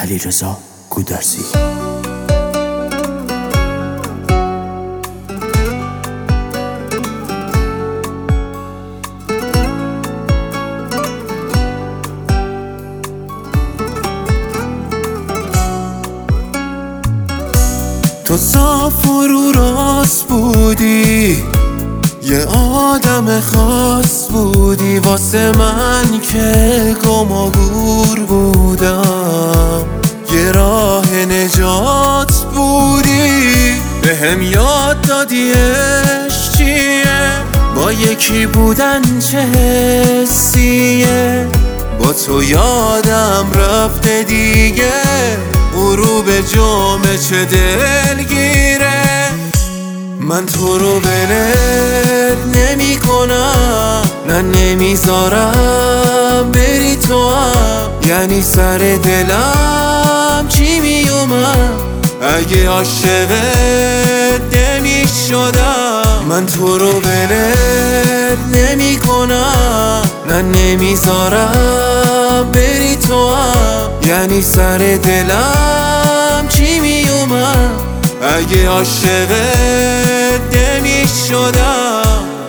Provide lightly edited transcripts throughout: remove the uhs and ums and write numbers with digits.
علیرضا گودرزی. تو صاف و رو راست بودی، یه آدم خاص بودی واسه من که گم و گور بودم، یه راه نجات بودی. بهم یاد دادی عشق چیه، با یکی بودن چه حسیه. با تو یادم رفته دیگه، غروب جمعه چه دلگیره. من تو رو ولت نمی کنم، نه نمیذارم بری تو هم. یعنی سر دلم چی می اومد اگه عاشقت نمی شدم. من تو رو ولت نمی کنم، نه نمیذارم بری تو هم. یعنی سر دلم چی می اومد اگه عاشقت نمی شدم.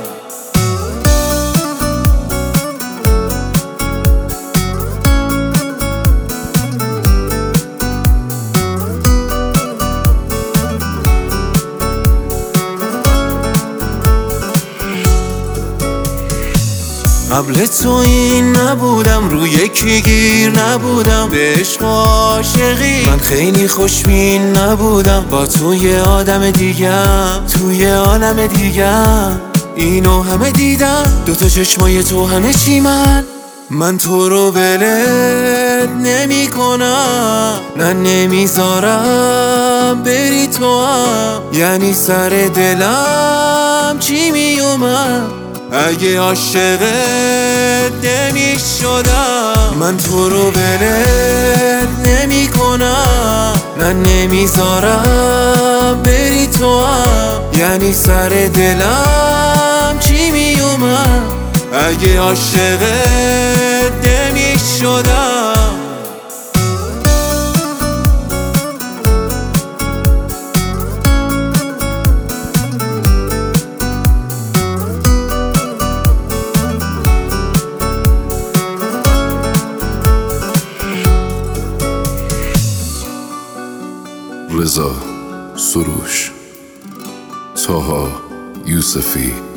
قبل تو این نبودم، روی یکی گیر نبودم، به عشق و عاشقی من خیلی خوشبین نبودم. با تو یه آدم دیگم، توی عالم دیگم، اینو همه دیدم. دوتا چشمای تو همه چی من تو رو ولت نمی کنم، نه نمیذارم بری تو هم. یعنی سر دلم چی می اومد اگه عاشقت نمی شدم. من تو رو ولت نمی کنم، نه نمیذارم بری تو هم. یعنی سر دلم چی می اومد اگه عاشقت نمی شدم. رضا سروش، طاها یوسفی.